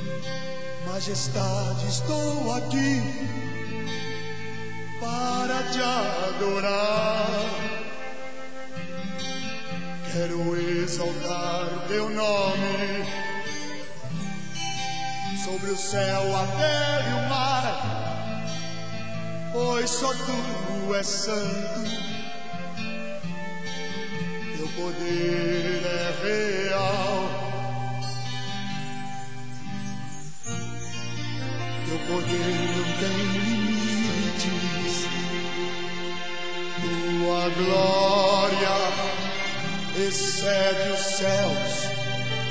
Majestade, estou aqui para te adorar. Quero exaltar teu nome sobre o céu, a terra e o mar, pois só tu és santo, teu poder é real. Teu poder não tem limites, tua glória excede os céus